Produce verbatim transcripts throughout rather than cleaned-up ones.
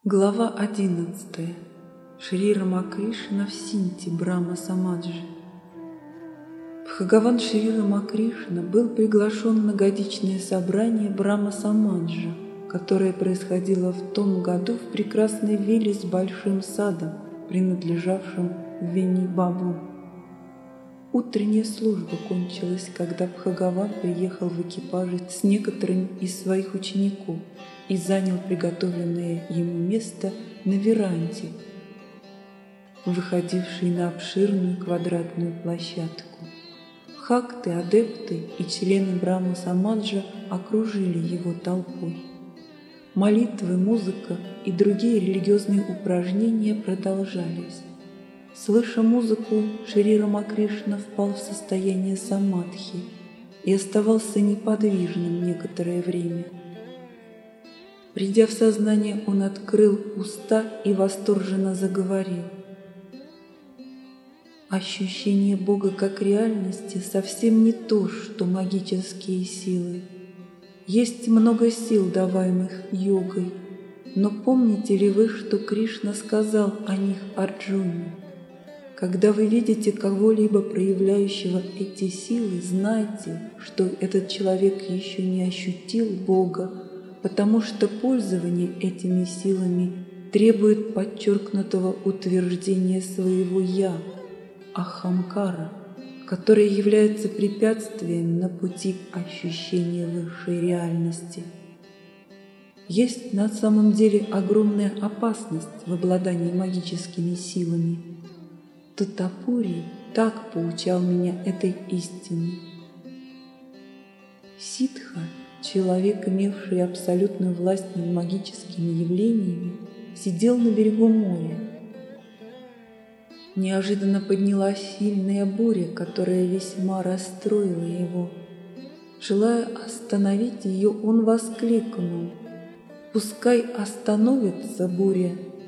Глава одиннадцатая. Шри Рамакришна в Синти Брахма Самаджи. Бхагаван Шри Рамакришна был приглашен на годичное собрание Брахма Самаджа, которое происходило в том году в прекрасной вилле с большим садом, принадлежавшим Вени-Бабу. Утренняя служба кончилась, когда Бхагаван приехал в экипаже с некоторыми из своих учеников и занял приготовленное ему место на веранде, выходившей на обширную квадратную площадку. Бхакты, адепты и члены Брахма Самаджа окружили его толпой. Молитвы, музыка и другие религиозные упражнения продолжались. Слыша музыку, Шри Рамакришна впал в состояние самадхи и оставался неподвижным некоторое время. Придя в сознание, он открыл уста и восторженно заговорил. Ощущение Бога как реальности совсем не то, что магические силы. Есть много сил, даваемых йогой, но помните ли вы, что Кришна сказал о них Арджуне? Когда вы видите кого-либо, проявляющего эти силы, знайте, что этот человек еще не ощутил Бога, потому что пользование этими силами требует подчеркнутого утверждения своего «я», ахамкара, которое является препятствием на пути ощущения высшей реальности. Есть на самом деле огромная опасность в обладании магическими силами. Татапури так поучал меня этой истине. Ситха, человек, имевший абсолютную власть над магическими явлениями, сидел на берегу моря. Неожиданно поднялась сильная буря, которая весьма расстроила его. Желая остановить ее, он воскликнул: «Пускай остановится буря!»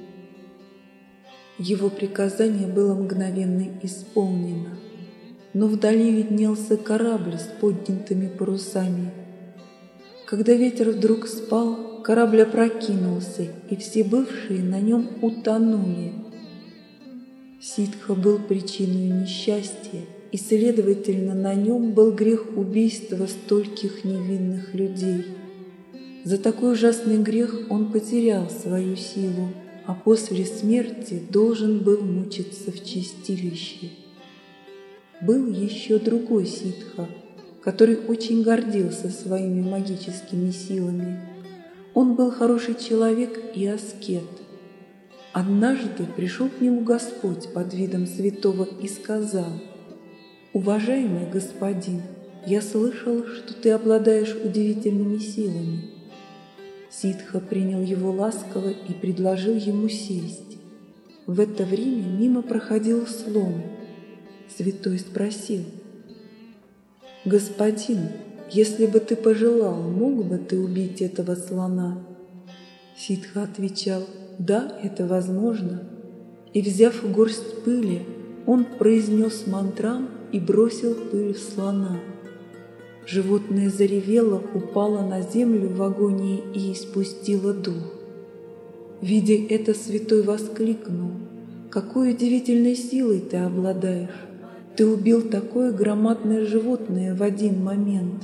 Его приказание было мгновенно исполнено, но вдали виднелся корабль с поднятыми парусами. Когда ветер вдруг спал, корабль опрокинулся, и все бывшие на нем утонули. Ситха был причиной несчастья, и, следовательно, на нем был грех убийства стольких невинных людей. За такой ужасный грех он потерял свою силу, а после смерти должен был мучиться в чистилище. Был еще другой ситха, который очень гордился своими магическими силами. Он был хороший человек и аскет. Однажды пришел к нему Господь под видом святого и сказал: «Уважаемый господин, я слышал, что ты обладаешь удивительными силами». Ситха принял его ласково и предложил ему сесть. В это время мимо проходил слон. Святой спросил: «Господин, если бы ты пожелал, мог бы ты убить этого слона?» Ситха отвечал: «Да, это возможно». И, взяв горсть пыли, он произнес мантрам и бросил пыль в слона. Животное заревело, упало на землю в агонии и испустило дух. Видя это, святой воскликнул: «Какой удивительной силой ты обладаешь! Ты убил такое громадное животное в один момент.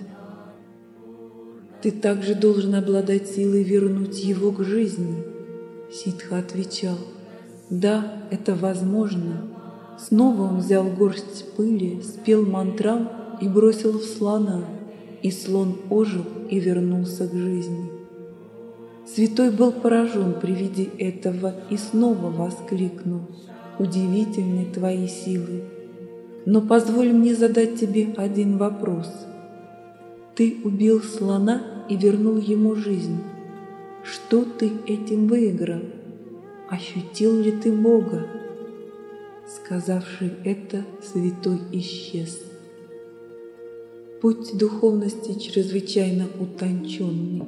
Ты также должен обладать силой вернуть его к жизни». Ситха отвечал: «Да, это возможно». Снова он взял горсть пыли, спел мантрам и бросил в слона, и слон ожил и вернулся к жизни. Святой был поражен при виде этого и снова воскликнул: «Удивительны твои силы! Но позволь мне задать тебе один вопрос. Ты убил слона и вернул ему жизнь. Что ты этим выиграл? Ощутил ли ты Бога?» Сказавший это, святой исчез. Путь духовности чрезвычайно утонченный.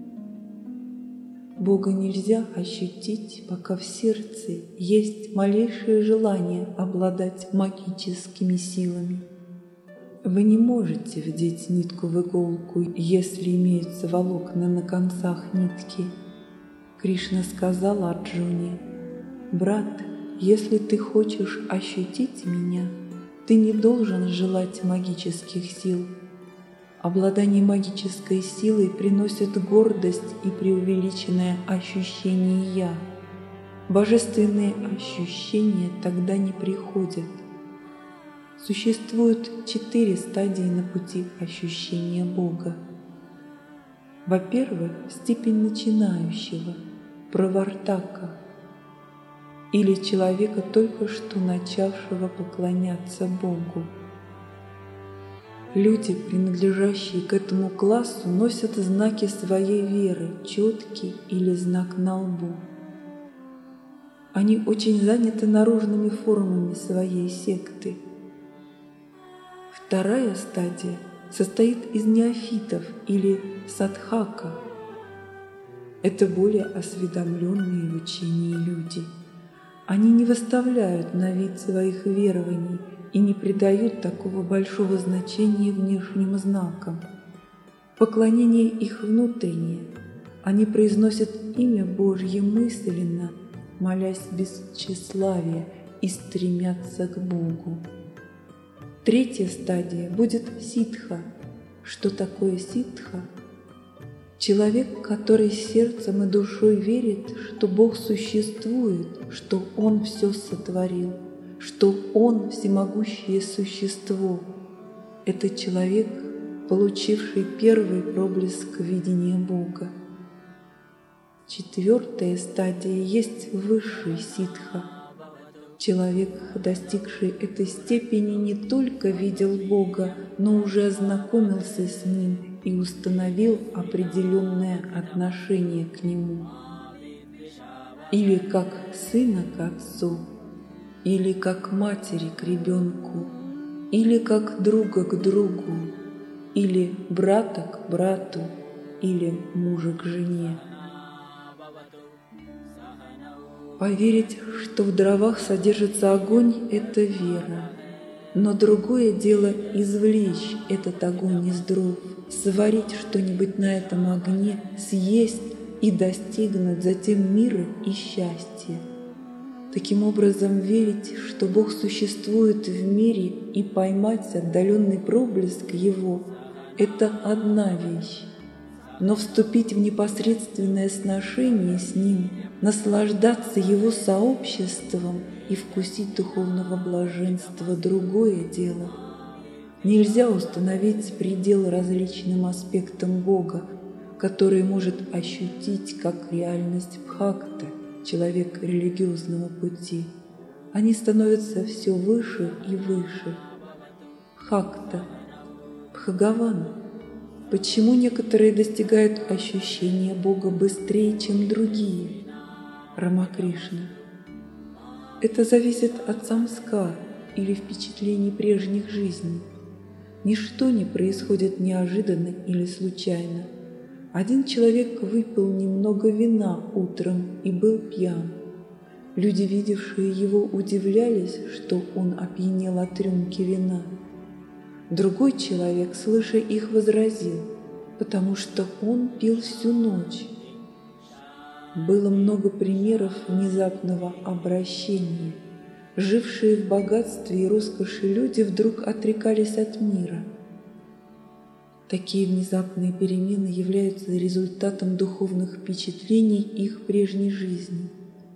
Бога нельзя ощутить, пока в сердце есть малейшее желание обладать магическими силами. Вы не можете вдеть нитку в иголку, если имеются волокна на концах нитки. Кришна сказал Арджуне: «Брат, если ты хочешь ощутить меня, ты не должен желать магических сил. Обладание магической силой приносит гордость и преувеличенное ощущение «я». Божественные ощущения тогда не приходят. Существует четыре стадии на пути ощущения Бога. Во-первых, степень начинающего, правартака, или человека, только что начавшего поклоняться Богу. Люди, принадлежащие к этому классу, носят знаки своей веры, четкий или знак на лбу. Они очень заняты наружными формами своей секты. Вторая стадия состоит из неофитов или садхака. Это более осведомленные в учении люди. Они не выставляют на вид своих верований и не придают такого большого значения внешним знакам. Поклонение их внутреннее. Они произносят имя Божье мысленно, молясь без тщеславия, и стремятся к Богу. Третья стадия будет ситха. Что такое ситха? Человек, который сердцем и душой верит, что Бог существует, что Он все сотворил, что Он всемогущее существо. Это человек, получивший первый проблеск видения Бога. Четвертая стадия есть высший ситха. Человек, достигший этой степени, не только видел Бога, но уже ознакомился с Ним и установил определенное отношение к Нему. Или как сына к отцу, или как матери к ребенку, или как друга к другу, или брата к брату, или мужа к жене. Поверить, что в дровах содержится огонь – это вера. Но другое дело извлечь этот огонь из дров, сварить что-нибудь на этом огне, съесть и достигнуть затем мира и счастья. Таким образом, верить, что Бог существует в мире и поймать отдаленный проблеск Его – это одна вещь. Но вступить в непосредственное сношение с Ним, наслаждаться Его сообществом и вкусить духовного блаженства – другое дело. Нельзя установить предел различным аспектам Бога, который может ощутить как реальность бхакта, человек религиозного пути. Они становятся все выше и выше. Бхакта, Бхагаван. Почему некоторые достигают ощущения Бога быстрее, чем другие? Рамакришна. Это зависит от самскар или впечатлений прежних жизней. Ничто не происходит неожиданно или случайно. Один человек выпил немного вина утром и был пьян. Люди, видевшие его, удивлялись, что он опьянел от рюмки вина. Другой человек, слыша их, возразил, потому что он пил всю ночь. Было много примеров внезапного обращения. Жившие в богатстве и роскоши люди вдруг отрекались от мира. Такие внезапные перемены являются результатом духовных впечатлений их прежней жизни.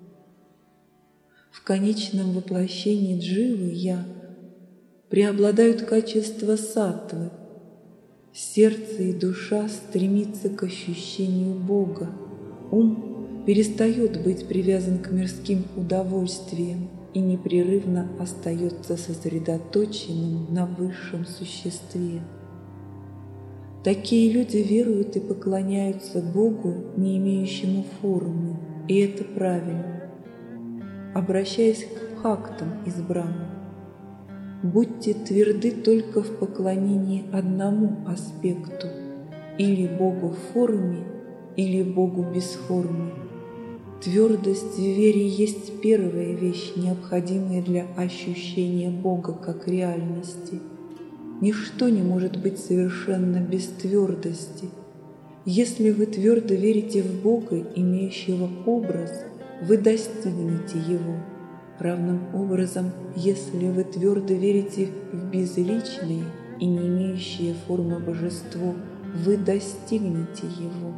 В конечном воплощении дживы «я» преобладают качества саттвы. Сердце и душа стремятся к ощущению Бога. Ум перестает быть привязан к мирским удовольствиям и непрерывно остается сосредоточенным на высшем существе. Такие люди веруют и поклоняются Богу, не имеющему формы, и это правильно. Обращаясь к бхактам избранным, будьте тверды только в поклонении одному аспекту, или Богу в форме, или Богу без формы. Твердость в вере есть первая вещь, необходимая для ощущения Бога как реальности. Ничто не может быть совершенно без твердости. Если вы твердо верите в Бога, имеющего образ, вы достигнете Его. Равным образом, если вы твердо верите в безличное и не имеющее формы божество, вы достигнете Его.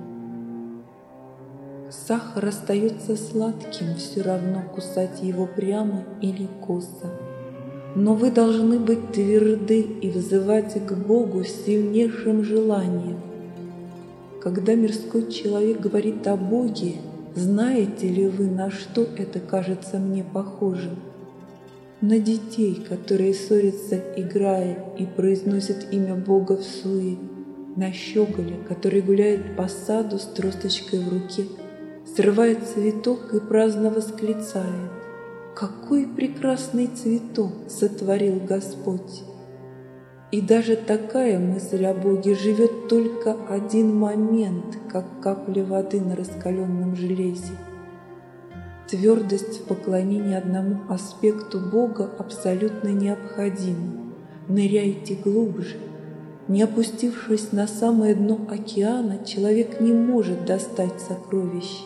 Сахар остается сладким, все равно кусать его прямо или косо. Но вы должны быть тверды и взывать к Богу с сильнейшим желанием. Когда мирской человек говорит о Боге, знаете ли вы, на что это кажется мне похожим? На детей, которые ссорятся, играя, и произносят имя Бога в суе, на щеголя, который гуляет по саду с тросточкой в руке, срывает цветок и праздно восклицает: «Какой прекрасный цветок сотворил Господь!» И даже такая мысль о Боге живет только один момент, как капля воды на раскаленном железе. Твердость в поклонении одному аспекту Бога абсолютно необходима. Ныряйте глубже. Не опустившись на самое дно океана, человек не может достать сокровища.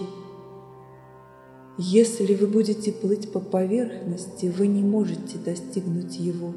Если вы будете плыть по поверхности, вы не можете достигнуть Его.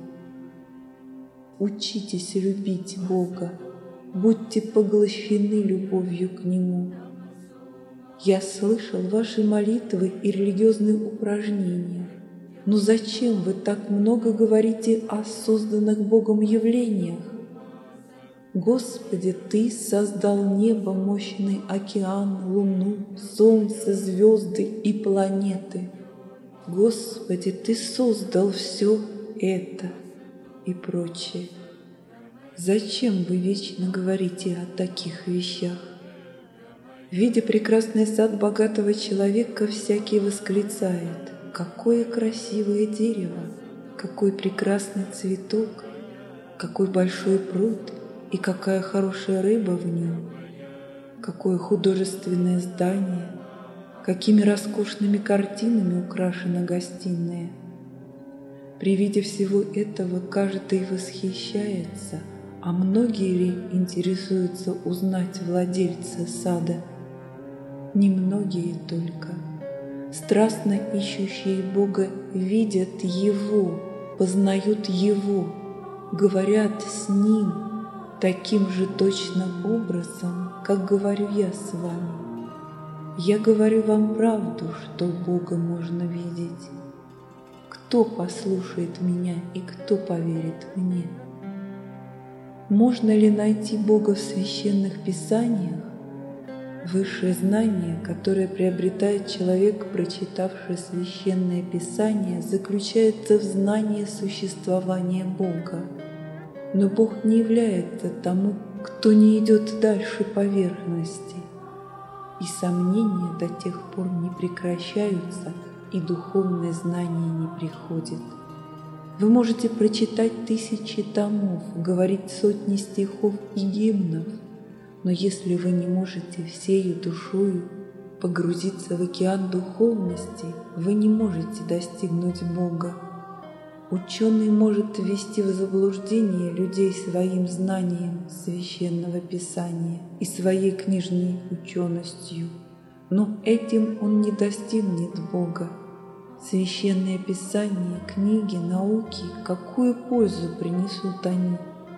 Учитесь любить Бога, будьте поглощены любовью к Нему. Я слышал ваши молитвы и религиозные упражнения, но зачем вы так много говорите о созданных Богом явлениях? Господи, Ты создал небо, мощный океан, луну, солнце, звезды и планеты. Господи, Ты создал все это и прочее. Зачем вы вечно говорите о таких вещах? Видя прекрасный сад богатого человека, всякий восклицает: «Какое красивое дерево! Какой прекрасный цветок! Какой большой пруд! И какая хорошая рыба в нем! Какое художественное здание! Какими роскошными картинами украшена гостиная!» При виде всего этого каждый восхищается, а многие ли интересуются узнать владельца сада? Немногие только. Страстно ищущие Бога видят Его, познают Его, говорят с Ним таким же точным образом, как говорю я с вами. Я говорю вам правду, что Бога можно видеть. Кто послушает меня и кто поверит мне? Можно ли найти Бога в священных писаниях? Высшее знание, которое приобретает человек, прочитавший священное писание, заключается в знании существования Бога. Но Бог не является тому, кто не идет дальше поверхности. И сомнения до тех пор не прекращаются, и духовное знание не приходит. Вы можете прочитать тысячи томов, говорить сотни стихов и гимнов, но если вы не можете всею душою погрузиться в океан духовности, вы не можете достигнуть Бога. Ученый может ввести в заблуждение людей своим знанием священного писания и своей книжной ученостью, но этим он не достигнет Бога. Священное писание, книги, науки, какую пользу принесут они?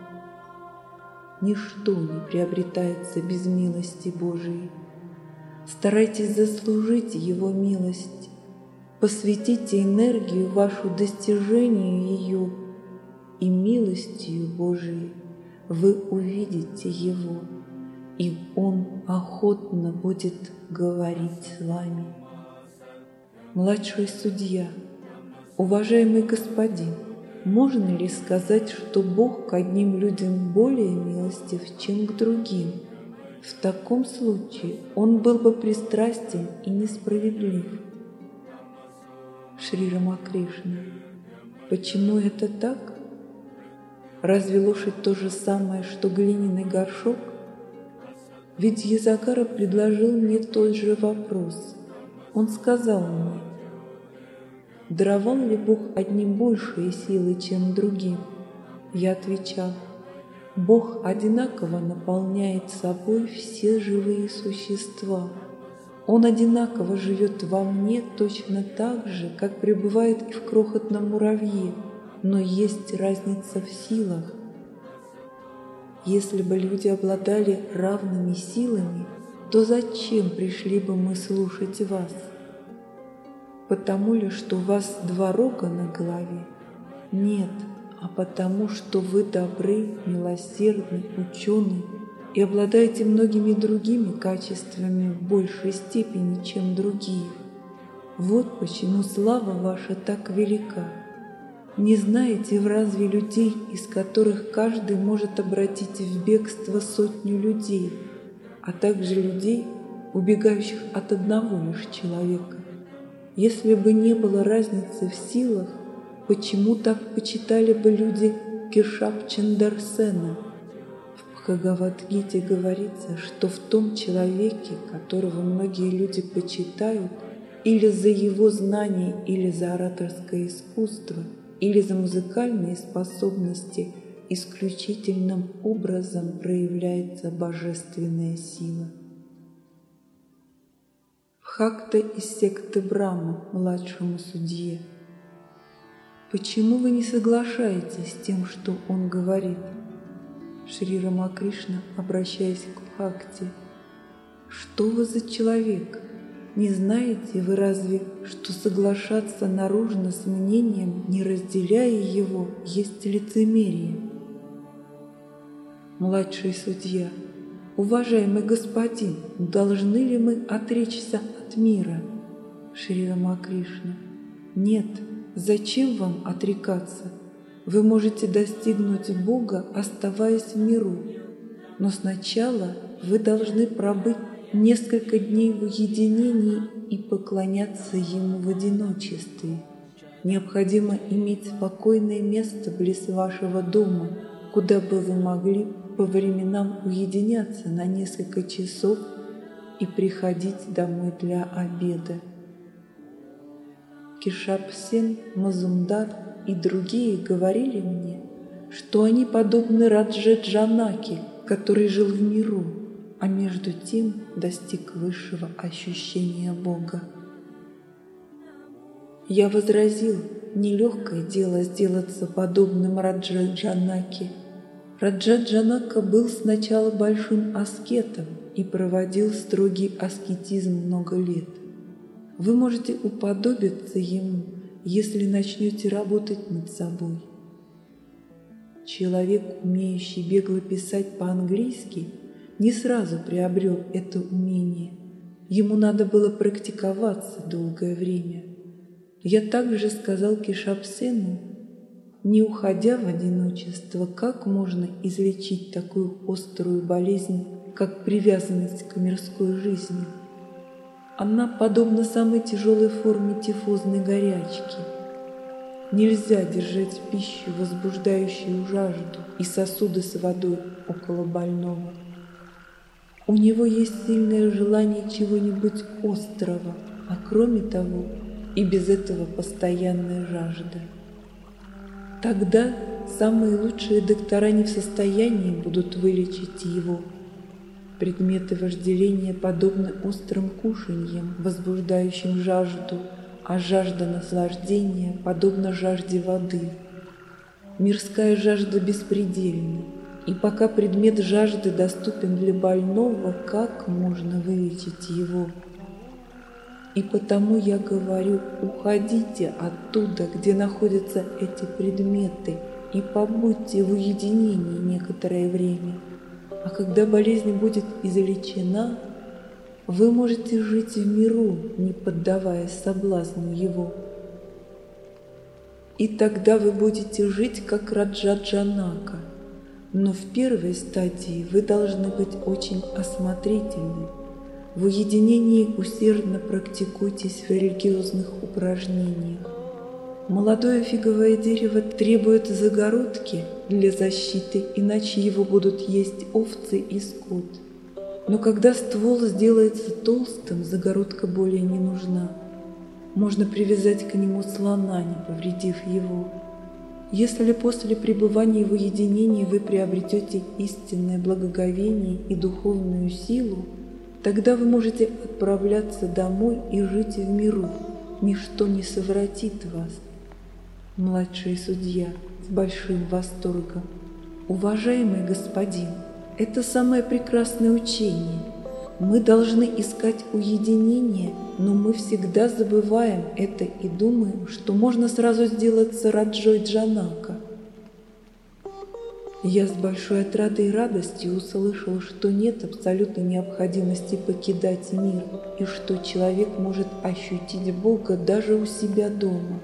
Ничто не приобретается без милости Божией. Старайтесь заслужить Его милость. Посвятите энергию вашу достижению ее, и милостью Божией вы увидите Его, и Он охотно будет говорить с вами. Младший судья, уважаемый господин, можно ли сказать, что Бог к одним людям более милостив, чем к другим? В таком случае Он был бы пристрастен и несправедлив. Шри Рамакришна, почему это так? Разве лошадь то же самое, что глиняный горшок? Ведь Язагара предложил мне тот же вопрос. Он сказал мне: даровал ли Бог одним большие силы, чем другим? Я отвечал: Бог одинаково наполняет собой все живые существа. Он одинаково живет во мне точно так же, как пребывает и в крохотном муравье, но есть разница в силах. Если бы люди обладали равными силами, то зачем пришли бы мы слушать вас? Потому ли, что у вас два рога на голове? Нет, а потому, что вы добры, милосердны, учены и обладаете многими другими качествами в большей степени, чем другие. Вот почему слава ваша так велика. Не знаете вы разве людей, из которых каждый может обратить в бегство сотню людей, а также людей, убегающих от одного лишь человека? Если бы не было разницы в силах, почему так почитали бы люди Кешап-Чандр-Сена? В Бхагавад-гите говорится, что в том человеке, которого многие люди почитают, или за его знания, или за ораторское искусство, или за музыкальные способности, исключительным образом проявляется божественная сила. Бхакта из секты Брахма, младшему судье. Почему вы не соглашаетесь с тем, что он говорит? Шри Рамакришна, обращаясь к Бхакти. Что вы за человек? Не знаете вы разве, что соглашаться наружно с мнением, не разделяя его, есть лицемерие? Младший судья. Уважаемый господин, должны ли мы отречься от мира? Шри Рамакришна. Нет, зачем вам отрекаться? Вы можете достигнуть Бога, оставаясь в миру, но сначала вы должны пробыть несколько дней в уединении и поклоняться Ему в одиночестве. Необходимо иметь спокойное место близ вашего дома, куда бы вы могли по временам уединяться на несколько часов и приходить домой для обеда. Кешап-Сен, Мазумдар и другие говорили мне, что они подобны Раджа-Джанаке, который жил в миру, а между тем достиг высшего ощущения Бога. Я возразил, нелегкое дело сделаться подобным Раджа-Джанаке. Раджа-Джанака был сначала большим аскетом и проводил строгий аскетизм много лет. Вы можете уподобиться ему, если начнете работать над собой. Человек, умеющий бегло писать по-английски, не сразу приобрел это умение. Ему надо было практиковаться долгое время. Я также сказал Кешап-Сену, не уходя в одиночество, как можно излечить такую острую болезнь, как привязанность к мирской жизни. Она подобна самой тяжелой форме тифозной горячки. Нельзя держать пищу, возбуждающую жажду, и сосуды с водой около больного. У него есть сильное желание чего-нибудь острого, а кроме того, и без этого постоянная жажда. Тогда самые лучшие доктора не в состоянии будут вылечить его. Предметы вожделения подобны острым кушаньям, возбуждающим жажду, а жажда наслаждения подобна жажде воды. Мирская жажда беспредельна, и пока предмет жажды доступен для больного, как можно вылечить его? И потому я говорю, уходите оттуда, где находятся эти предметы, и побудьте в уединении некоторое время. А когда болезнь будет излечена, вы можете жить в миру, не поддаваясь соблазну его. И тогда вы будете жить, как Раджа-Джанака. Но в первой стадии вы должны быть очень осмотрительны. В уединении усердно практикуйтесь в религиозных упражнениях. Молодое фиговое дерево требует загородки для защиты, иначе его будут есть овцы и скот. Но когда ствол сделается толстым, загородка более не нужна. Можно привязать к нему слона, не повредив его. Если после пребывания в уединении вы приобретете истинное благоговение и духовную силу, тогда вы можете отправляться домой и жить в миру. Ничто не совратит вас. Младший судья с большим восторгом. Уважаемый господин, это самое прекрасное учение. Мы должны искать уединение, но мы всегда забываем это и думаем, что можно сразу сделаться Раджой Джанака. Я с большой отрадой и радостью услышал, что нет абсолютной необходимости покидать мир, и что человек может ощутить Бога даже у себя дома.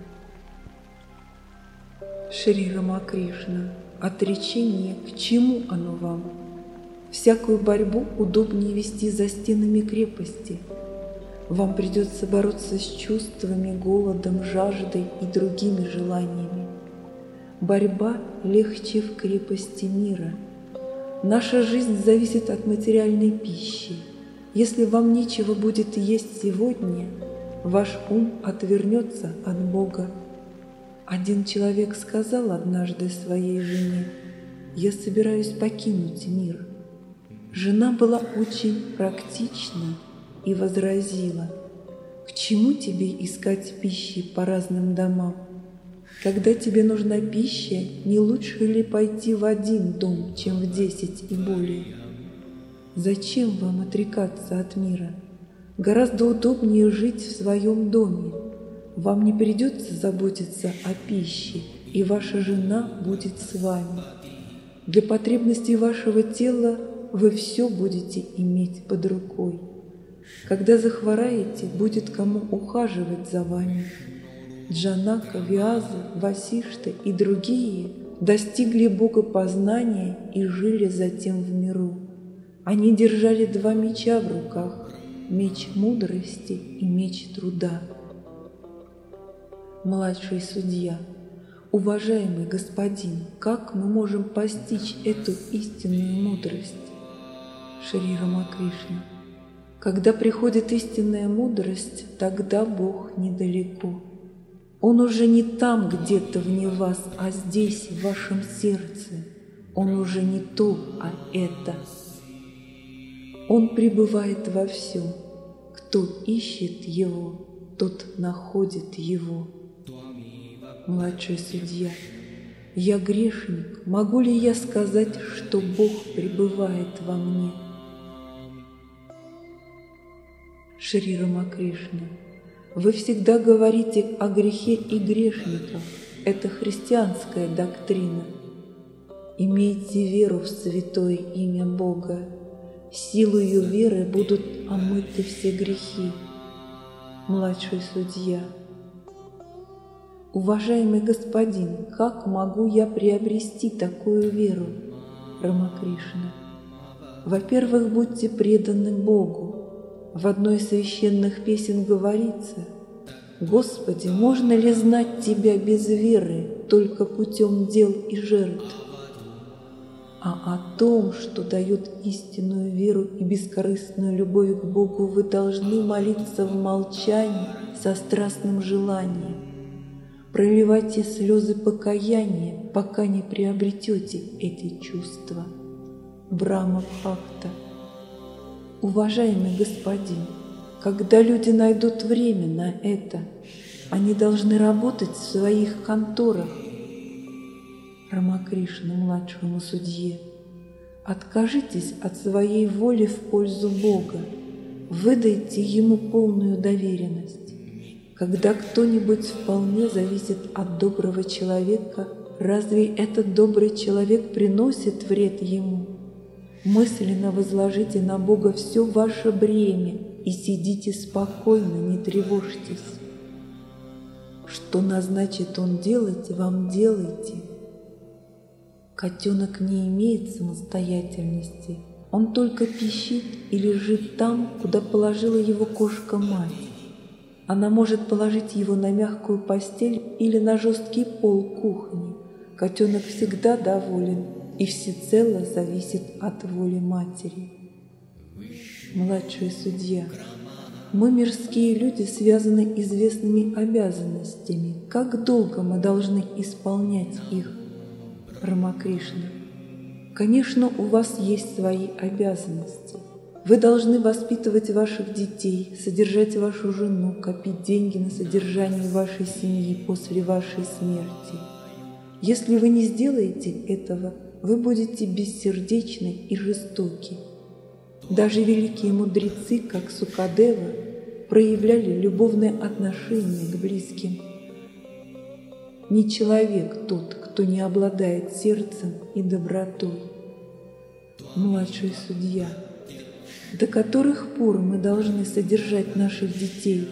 Шри Рамакришна, отречение, к чему оно вам? Всякую борьбу удобнее вести за стенами крепости. Вам придется бороться с чувствами, голодом, жаждой и другими желаниями. Борьба легче в крепости мира. Наша жизнь зависит от материальной пищи. Если вам нечего будет есть сегодня, ваш ум отвернется от Бога. Один человек сказал однажды своей жене: «Я собираюсь покинуть мир». Жена была очень практична и возразила: «К чему тебе искать пищи по разным домам? Когда тебе нужна пища, не лучше ли пойти в один дом, чем в десять и более? Зачем вам отрекаться от мира? Гораздо удобнее жить в своем доме. Вам не придется заботиться о пище, и ваша жена будет с вами. Для потребностей вашего тела вы все будете иметь под рукой. Когда захвораете, будет кому ухаживать за вами». Джанака, Виаза, Васишта и другие достигли богопознания и жили затем в миру. Они держали два меча в руках – меч мудрости и меч труда. Младший судья: уважаемый господин, как мы можем постичь эту истинную мудрость? Шри Рамакришна: когда приходит истинная мудрость, тогда Бог недалеко. Он уже не там где-то вне вас, а здесь, в вашем сердце. Он уже не то, а это. Он пребывает во всем. Кто ищет Его, тот находит Его. Младший судья: я грешник, могу ли я сказать, что Бог пребывает во мне? Шри Рамакришна: вы всегда говорите о грехе и грешниках. Это христианская доктрина. Имейте веру в святое имя Бога. Силою веры будут омыты все грехи. Младший судья: уважаемый господин, как могу я приобрести такую веру? Рамакришна: во-первых, будьте преданы Богу. В одной из священных песен говорится: «Господи, можно ли знать Тебя без веры, только путем дел и жертв?» А о том, что дает истинную веру и бескорыстную любовь к Богу, вы должны молиться в молчании со страстным желанием. Проливайте слезы покаяния, пока не приобретете эти чувства. Брахма-бхакта. Уважаемый господин, когда люди найдут время на это, они должны работать в своих конторах. Рамакришна младшему судье: откажитесь от своей воли в пользу Бога, выдайте Ему полную доверенность. Когда кто-нибудь вполне зависит от доброго человека, разве этот добрый человек приносит вред ему? Мысленно возложите на Бога все ваше бремя и сидите спокойно, не тревожьтесь. Что назначит Он делать, вам делайте. Котенок не имеет самостоятельности. Он только пищит и лежит там, куда положила его кошка-мать. Она может положить его на мягкую постель или на жесткий пол кухни. Котенок всегда доволен и всецело зависит от воли матери. Младший судья: Мы, мирские люди, связаны известными обязанностями. Как долго мы должны исполнять их? Рамакришна: конечно, у вас есть свои обязанности. Вы должны воспитывать ваших детей, содержать вашу жену, копить деньги на содержание вашей семьи после вашей смерти. Если вы не сделаете этого, вы будете бессердечны и жестоки. Даже великие мудрецы, как Сукадева, проявляли любовное отношение к близким. Не человек тот, кто не обладает сердцем и добротой. Младший судья: до которых пор мы должны содержать наших детей?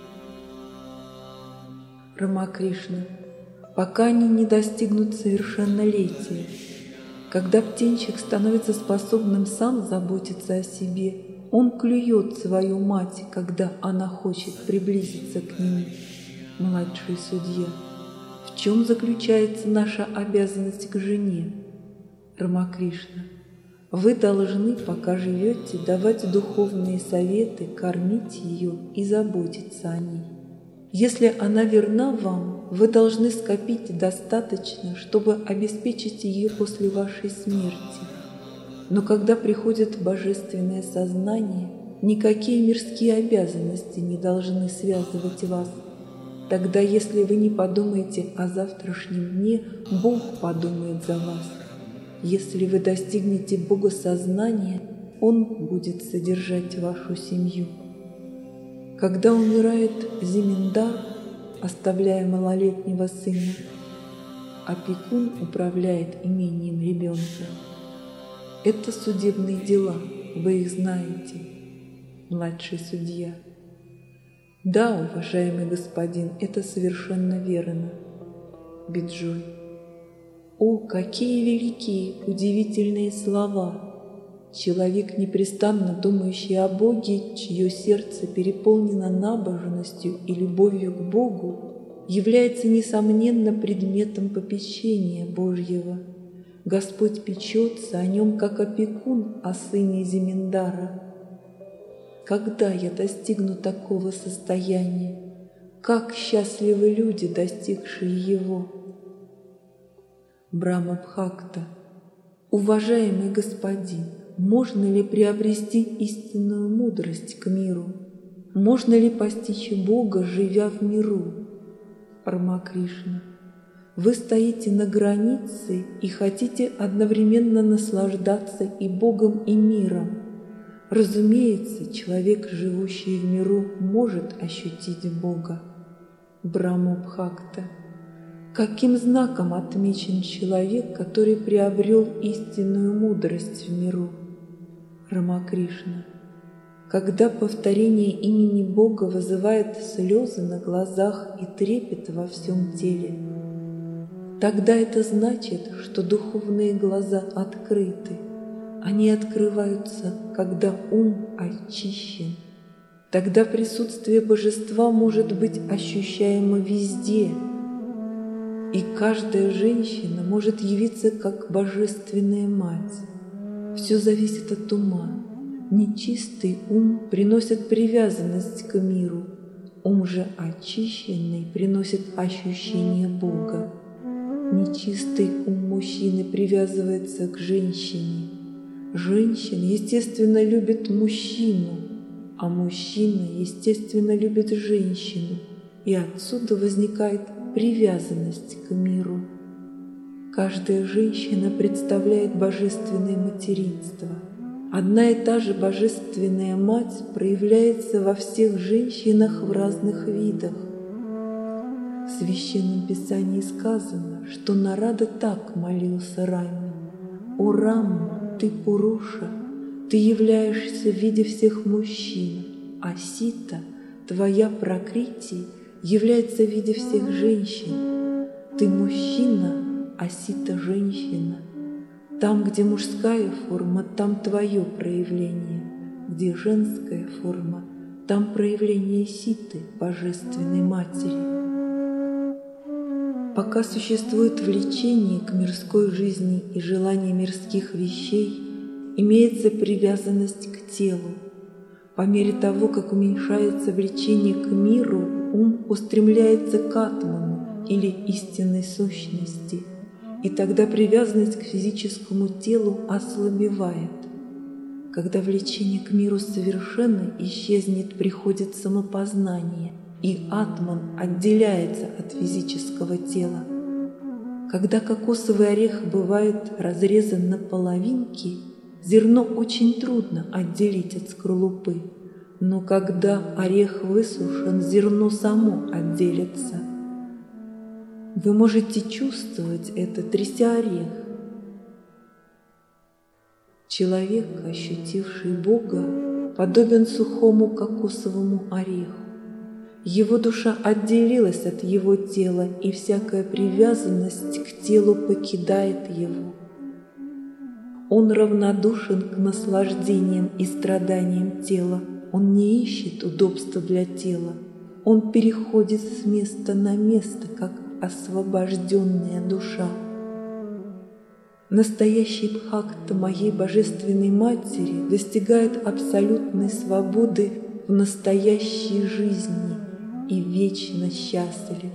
Рамакришна: пока они не достигнут совершеннолетия. Когда птенчик становится способным сам заботиться о себе, он клюет свою мать, когда она хочет приблизиться к нему. Младший судья: в чем заключается наша обязанность к жене? Рамакришна: вы должны, пока живете, давать духовные советы, кормить ее и заботиться о ней. Если она верна вам, вы должны скопить достаточно, чтобы обеспечить ее после вашей смерти. Но когда приходит божественное сознание, никакие мирские обязанности не должны связывать вас. Тогда, если вы не подумаете о завтрашнем дне, Бог подумает за вас. Если вы достигнете богосознания, Он будет содержать вашу семью. Когда умирает Земиндар, оставляя малолетнего сына, опекун управляет имением ребенка. Это судебные дела, вы их знаете. Младший судья: да, уважаемый господин, это совершенно верно. Биджой: о, какие великие, удивительные слова! Человек, непрестанно думающий о Боге, чье сердце переполнено набожностью и любовью к Богу, является, несомненно, предметом попечения Божьего. Господь печется о нем, как опекун о сыне Земиндара. Когда я достигну такого состояния? Как счастливы люди, достигшие его! Брахма-бхакта: уважаемый господин, можно ли приобрести истинную мудрость к миру? Можно ли постичь Бога, живя в миру? Рамакришна: вы стоите на границе и хотите одновременно наслаждаться и Богом, и миром. Разумеется, человек, живущий в миру, может ощутить Бога. Брахма-бхакта: каким знаком отмечен человек, который приобрел истинную мудрость в миру? Рамакришна: когда повторение имени Бога вызывает слезы на глазах и трепет во всем теле, тогда это значит, что духовные глаза открыты. Они открываются, когда ум очищен. Тогда присутствие Божества может быть ощущаемо везде, и каждая женщина может явиться как божественная мать. Все зависит от ума. Нечистый ум приносит привязанность к миру, ум же очищенный приносит ощущение Бога. Нечистый ум мужчины привязывается к женщине. Женщина, естественно, любит мужчину, а мужчина, естественно, любит женщину, и отсюда возникает привязанность к миру. Каждая женщина представляет божественное материнство. Одна и та же божественная мать проявляется во всех женщинах в разных видах. В Священном Писании сказано, что Нарада так молился Раме: «О Рама, ты Пуруша, ты являешься в виде всех мужчин, а Сита, твоя Пракрити, является в виде всех женщин. Ты мужчина, а Сита женщина. Там, где мужская форма, там твое проявление, где женская форма, там проявление Ситы, Божественной Матери». Пока существует влечение к мирской жизни и желание мирских вещей, имеется привязанность к телу. По мере того, как уменьшается влечение к миру, ум устремляется к атману или истинной сущности, и тогда привязанность к физическому телу ослабевает. Когда влечение к миру совершенно исчезнет, приходит самопознание, и атман отделяется от физического тела. Когда кокосовый орех бывает разрезан на половинки, зерно очень трудно отделить от скорлупы, но когда орех высушен, зерно само отделится. Вы можете чувствовать это, тряся орех. Человек, ощутивший Бога, подобен сухому кокосовому ореху. Его душа отделилась от его тела, и всякая привязанность к телу покидает его. Он равнодушен к наслаждениям и страданиям тела. Он не ищет удобства для тела. Он переходит с места на место, как освобожденная душа. Настоящий бхакта моей Божественной Матери достигает абсолютной свободы в настоящей жизни и вечно счастлив.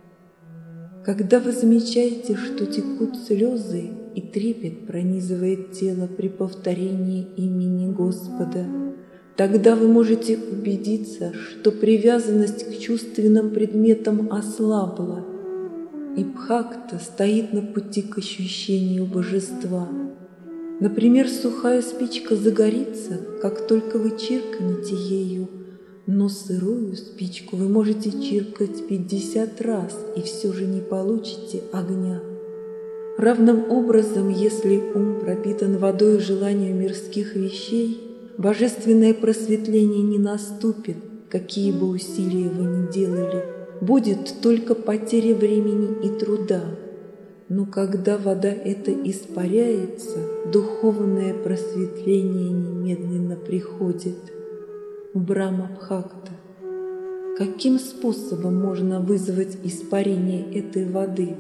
Когда вы замечаете, что текут слезы и трепет пронизывает тело при повторении имени Господа, тогда вы можете убедиться, что привязанность к чувственным предметам ослабла, и бхакта стоит на пути к ощущению божества. Например, сухая спичка загорится, как только вы чиркнете ею, но сырую спичку вы можете чиркать пятьдесят раз и все же не получите огня. Равным образом, если ум пропитан водой желания мирских вещей, божественное просветление не наступит, какие бы усилия вы ни делали, будет только потеря времени и труда. Но когда вода эта испаряется, духовное просветление немедленно приходит. Брахма-бхакта. Каким способом можно вызвать испарение этой воды?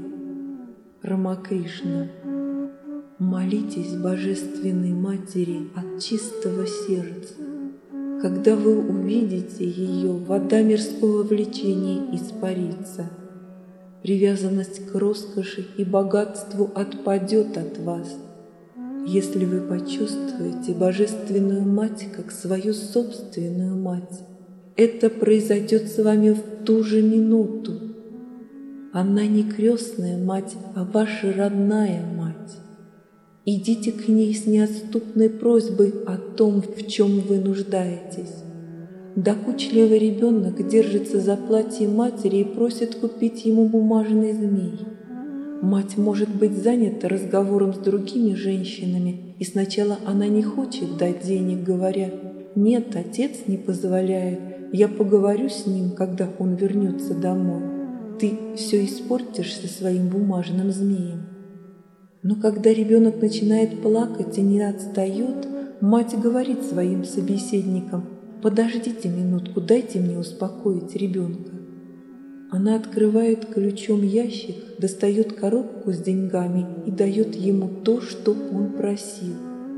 Рамакришна. Молитесь Божественной Матери от чистого сердца. Когда вы увидите ее, вода мирского влечения испарится. Привязанность к роскоши и богатству отпадет от вас. Если вы почувствуете Божественную Мать как свою собственную мать, это произойдет с вами в ту же минуту. Она не крестная мать, а ваша родная мать. Идите к ней с неотступной просьбой о том, в чем вы нуждаетесь. Докучливый ребенок держится за платье матери и просит купить ему бумажный змей. Мать может быть занята разговором с другими женщинами, и сначала она не хочет дать денег, говоря: «Нет, отец не позволяет, я поговорю с ним, когда он вернется домой. Ты все испортишь со своим бумажным змеем». Но когда ребенок начинает плакать и не отстает, мать говорит своим собеседникам: «Подождите минутку, дайте мне успокоить ребенка». Она открывает ключом ящик, достает коробку с деньгами и дает ему то, что он просил.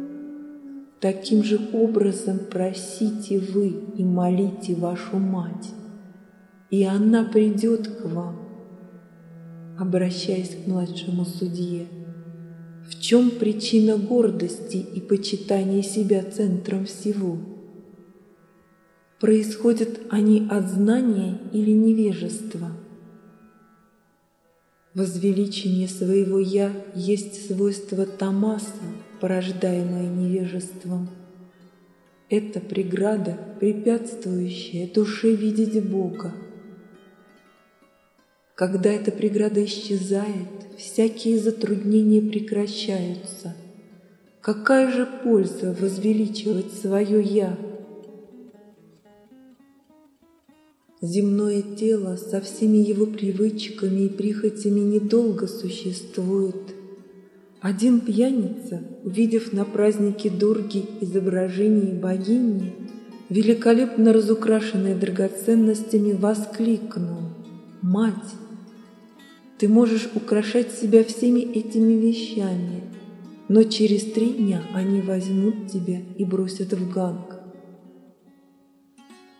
Таким же образом просите вы и молите вашу мать, и она придет к вам. Обращаясь к младшему судье: в чем причина гордости и почитания себя центром всего? Происходят они от знания или невежества? Возвеличение своего «я» есть свойство тамаса, порождаемое невежеством. Это преграда, препятствующая душе видеть Бога. Когда эта преграда исчезает, всякие затруднения прекращаются. Какая же польза возвеличивать свое «я»? Земное тело со всеми его привычками и прихотями недолго существует. Один пьяница, увидев на празднике Дурги изображение богини, великолепно разукрашенное драгоценностями, воскликнул: «Мать, ты можешь украшать себя всеми этими вещами, но через три дня они возьмут тебя и бросят в Ганг».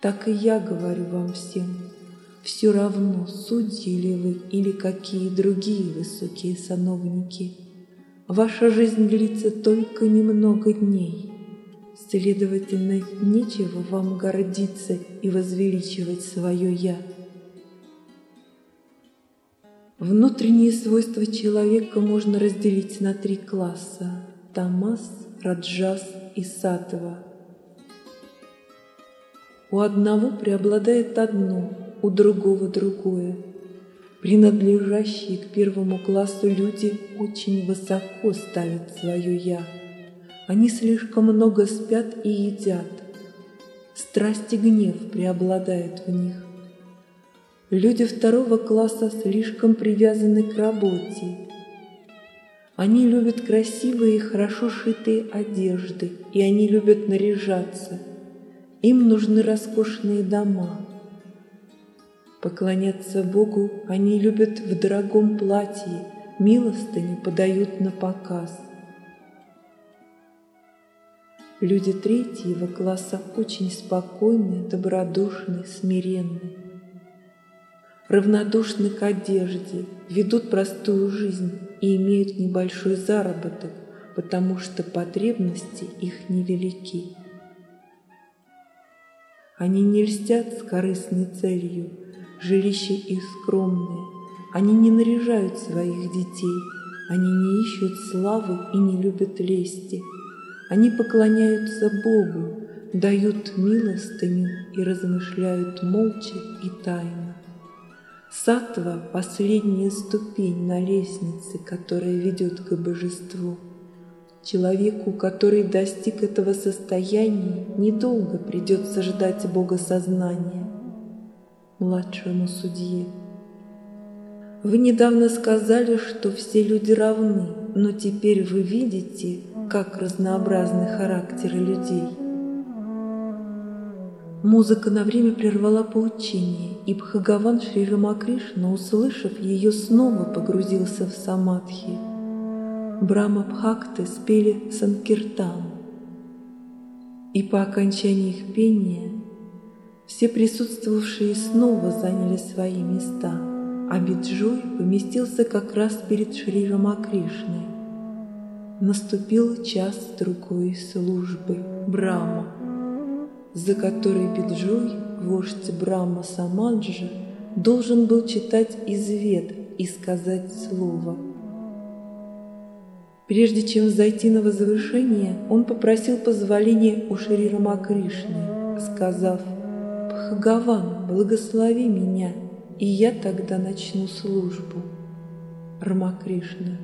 так и я говорю вам всем. Все равно, судьи ли вы или какие другие высокие сановники. Ваша жизнь длится только немного дней. Следовательно, нечего вам гордиться и возвеличивать свое «я». Внутренние свойства человека можно разделить на три класса – тамас, раджас и саттва. У одного преобладает одно, у другого другое. Принадлежащие к первому классу люди очень высоко ставят свое «я». Они слишком много спят и едят. Страсть и гнев преобладают в них. Люди второго класса слишком привязаны к работе. Они любят красивые и хорошо шитые одежды, и они любят наряжаться. Им нужны роскошные дома. Поклоняться Богу они любят в дорогом платье, милостыню подают на показ. Люди третьего класса очень спокойны, добродушны, смиренны. Равнодушны к одежде, ведут простую жизнь и имеют небольшой заработок, потому что потребности их невелики. Они не льстят с корыстной целью, жилище их скромное, они не наряжают своих детей, они не ищут славы и не любят лести. Они поклоняются Богу, дают милостыню и размышляют молча и тайно. Саттва – последняя ступень на лестнице, которая ведет к божеству. Человеку, который достиг этого состояния, недолго придется ждать богосознания. Младшему судье. Вы недавно сказали, что все люди равны, но теперь вы видите, как разнообразны характеры людей. Музыка на время прервала поучение, и Бхагаван Шри Рамакришна, услышав ее, снова погрузился в самадхи. Брахма-бхакты спели санкиртан, и по окончании их пения все присутствовавшие снова заняли свои места, а Биджой поместился как раз перед Шри Рамакришной. Наступил час другой службы Брахма, за которой Биджой, вождь Брахма Самаджа, должен был читать из Вед и сказать слово. Прежде чем взойти на возвышение, он попросил позволения у Шри Рамакришны, сказав: «Бхагаван, благослови меня, и я тогда начну службу». Рамакришна.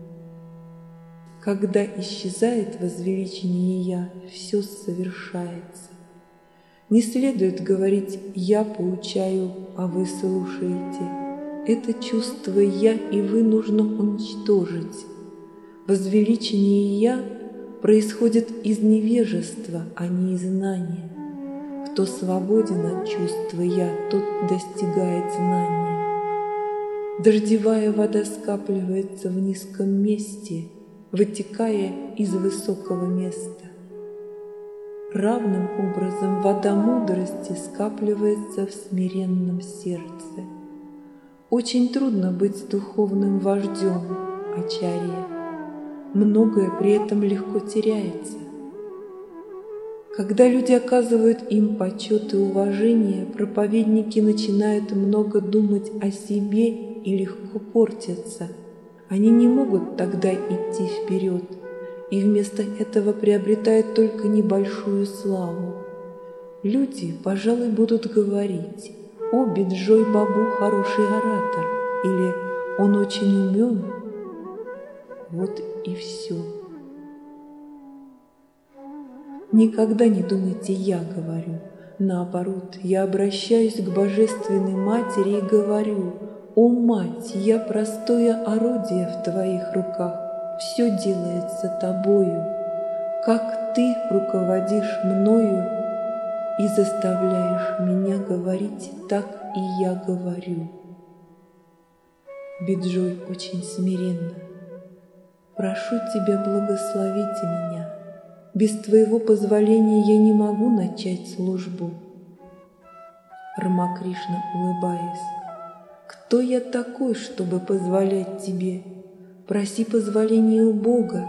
Когда исчезает возвеличение «я», все совершается. Не следует говорить «я поучаю, а вы слушаете». Это чувство «я» и вы нужно уничтожить. Возвеличение «я» происходит из невежества, а не из знания. Кто свободен от чувства «я», тот достигает знания. Дождевая вода скапливается в низком месте, вытекая из высокого места. Равным образом вода мудрости скапливается в смиренном сердце. Очень трудно быть духовным вождем, ачарья. Многое при этом легко теряется. Когда люди оказывают им почет и уважение, проповедники начинают много думать о себе и легко портятся. Они не могут тогда идти вперед, и вместо этого приобретают только небольшую славу. Люди, пожалуй, будут говорить: «О, Биджой Бабу хороший оратор» или «Он очень умен». Вот и все. Никогда не думайте «я говорю». Наоборот, я обращаюсь к Божественной Матери и говорю: «О, Мать, я простое орудие в Твоих руках, все делается Тобою. Как Ты руководишь мною и заставляешь меня говорить, так и я говорю». Биджой очень смиренно: «Прошу Тебя, благословите меня. Без Твоего позволения я не могу начать службу». Рамакришна, улыбаясь. Кто я такой, чтобы позволять тебе? Проси позволения у Бога.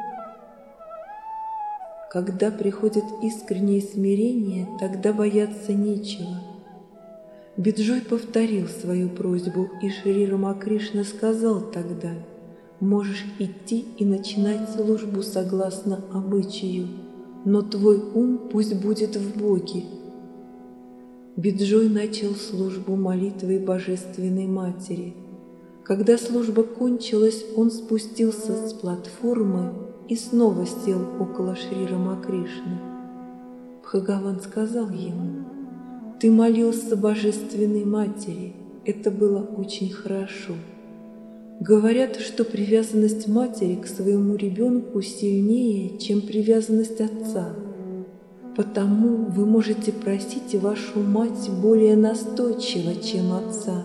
Когда приходит искреннее смирение, тогда бояться нечего. Биджой повторил свою просьбу, и Шри Рамакришна сказал тогда: «Можешь идти и начинать службу согласно обычаю, но твой ум пусть будет в Боге». Биджой начал службу молитвой Божественной Матери. Когда служба кончилась, он спустился с платформы и снова сел около Шри Рамакришны. Бхагаван сказал ему: «Ты молился Божественной Матери, это было очень хорошо. Говорят, что привязанность матери к своему ребенку сильнее, чем привязанность отца. Потому вы можете просить вашу мать более настойчиво, чем отца.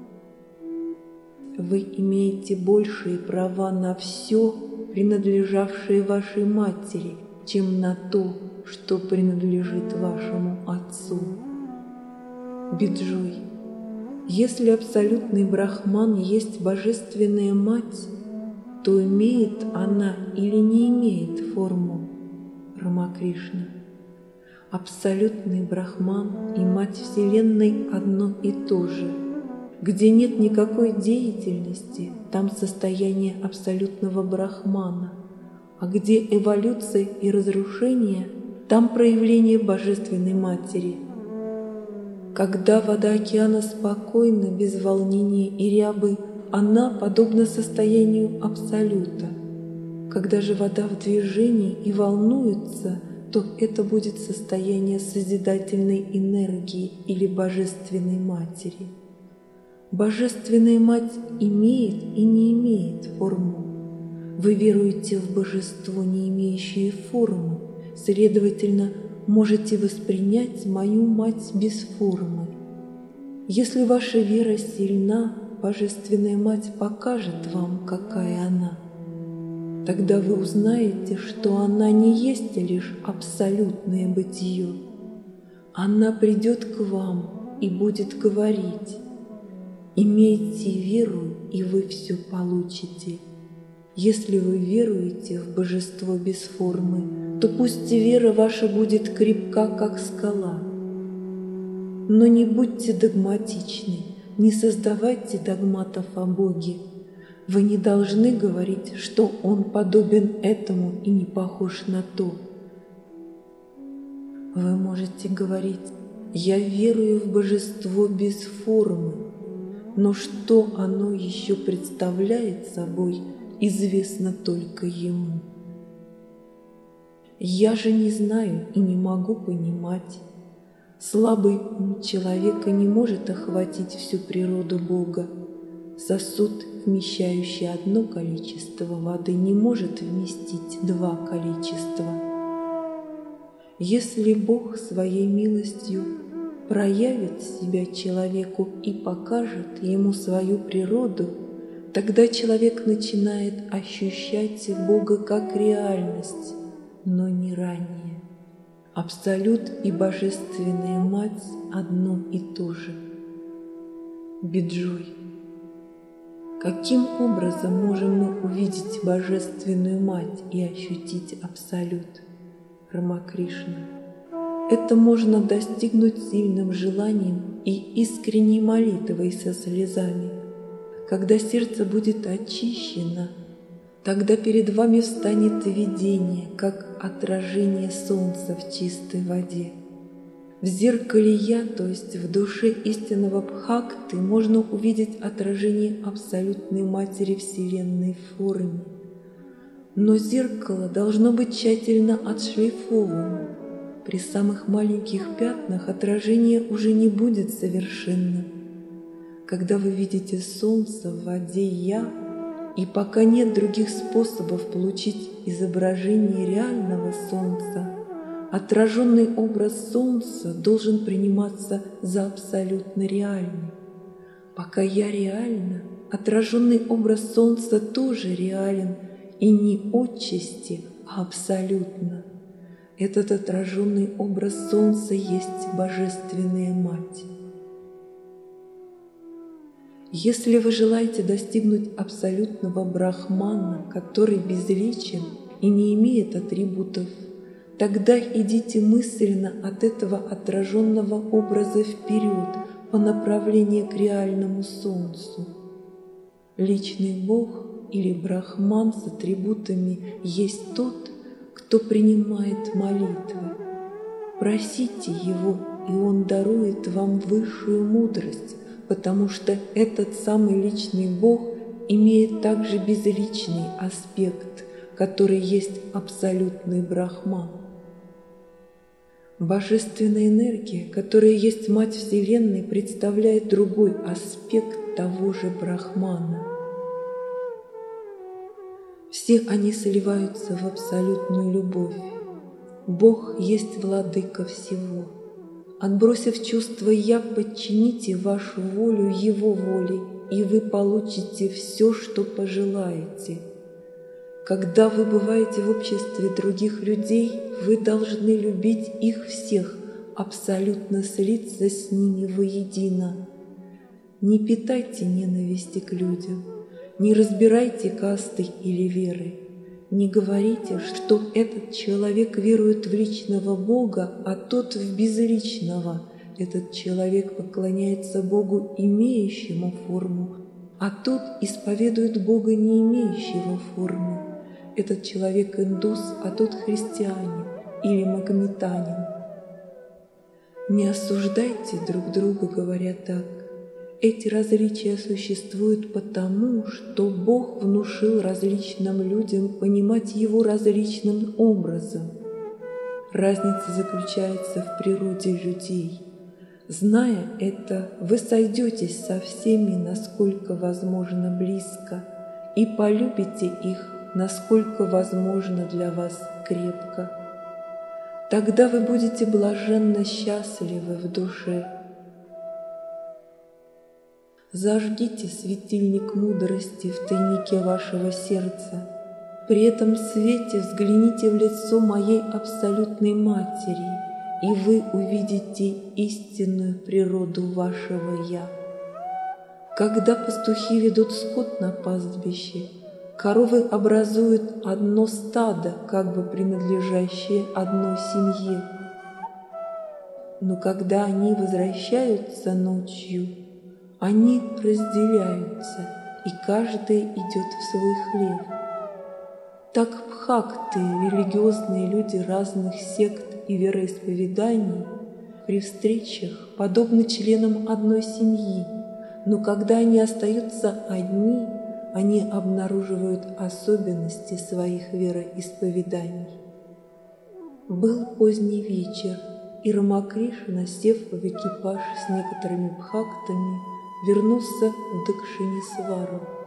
Вы имеете большие права на все, принадлежавшее вашей матери, чем на то, что принадлежит вашему отцу». Биджой: если абсолютный Брахман есть Божественная Мать, то имеет она или не имеет форму? Рамакришна: абсолютный Брахман и Мать Вселенной одно и то же. Где нет никакой деятельности, там состояние абсолютного Брахмана, а где эволюция и разрушение, там проявление Божественной Матери. Когда вода океана спокойна, без волнения и рябы, она подобна состоянию Абсолюта. Когда же вода в движении и волнуется, то это будет состояние созидательной энергии или Божественной Матери. Божественная Мать имеет и не имеет форму. Вы веруете в Божество, не имеющее формы, следовательно, можете воспринять мою Мать без формы. Если ваша вера сильна, Божественная Мать покажет вам, какая она. Тогда вы узнаете, что она не есть лишь абсолютное бытие. Она придет к вам и будет говорить: «Имейте веру, и вы все получите». Если вы веруете в Божество без формы, то пусть вера ваша будет крепка, как скала. Но не будьте догматичны, не создавайте догматов о Боге. Вы не должны говорить, что Он подобен этому и не похож на то. Вы можете говорить: «Я верую в Божество без формы», но что оно еще представляет собой, известно только Ему. Я же не знаю и не могу понимать. Слабый ум человека не может охватить всю природу Бога. Сосуд, вмещающий одно количество воды, не может вместить два количества. Если Бог своей милостью проявит себя человеку и покажет ему свою природу, тогда человек начинает ощущать Бога как реальность, но не ранее. Абсолют и Божественная Мать одно и то же. Биджой: каким образом можем мы увидеть Божественную Мать и ощутить Абсолют? Рамакришна: это можно достигнуть сильным желанием и искренней молитвой со слезами. Когда сердце будет очищено, тогда перед вами встанет видение, как отражение солнца в чистой воде. В зеркале «Я», то есть в душе истинного Бхакты, можно увидеть отражение абсолютной Матери Вселенной в форме. Но зеркало должно быть тщательно отшлифовано. При самых маленьких пятнах отражение уже не будет совершенным. Когда вы видите солнце в воде «Я», и пока нет других способов получить изображение реального солнца, отраженный образ солнца должен приниматься за абсолютно реальный. Пока «Я» реально, отраженный образ солнца тоже реален, и не отчасти, а абсолютно. Этот отраженный образ солнца есть Божественная Мать. Если вы желаете достигнуть абсолютного брахмана, который безличен и не имеет атрибутов, тогда идите мысленно от этого отраженного образа вперед по направлению к реальному солнцу. Личный Бог или брахман с атрибутами есть тот, кто принимает молитвы. Просите Его, и Он дарует вам высшую мудрость, потому что этот самый личный Бог имеет также безличный аспект, который есть абсолютный брахман. Божественная энергия, которая есть Мать Вселенной, представляет другой аспект того же брахмана. Все они сливаются в абсолютную любовь. Бог есть владыка всего. Отбросив чувство «я», подчините вашу волю Его воле, и вы получите все, что пожелаете. Когда вы бываете в обществе других людей, вы должны любить их всех, абсолютно слиться с ними воедино. Не питайте ненависти к людям, не разбирайте касты или веры. Не говорите, что этот человек верует в личного Бога, а тот в безличного. Этот человек поклоняется Богу, имеющему форму, а тот исповедует Бога, не имеющего формы. Этот человек индус, а тот христианин или магометанин. Не осуждайте друг друга, говоря так. Эти различия существуют потому, что Бог внушил различным людям понимать Его различным образом. Разница заключается в природе людей. Зная это, вы сойдетесь со всеми, насколько возможно, близко, и полюбите их, насколько возможно для вас крепко. Тогда вы будете блаженно счастливы в душе. Зажгите светильник мудрости в тайнике вашего сердца. При этом свете взгляните в лицо моей абсолютной Матери, и вы увидите истинную природу вашего «Я». Когда пастухи ведут скот на пастбище, коровы образуют одно стадо, как бы принадлежащее одной семье. Но когда они возвращаются ночью, они разделяются, и каждый идет в свой хлев. Так бхакты, религиозные люди разных сект и вероисповеданий, при встречах подобны членам одной семьи, но когда они остаются одни, они обнаруживают особенности своих вероисповеданий. Был поздний вечер, и Рамакришна, сев в экипаж с некоторыми бхактами, вернулся в Дакшинесвару.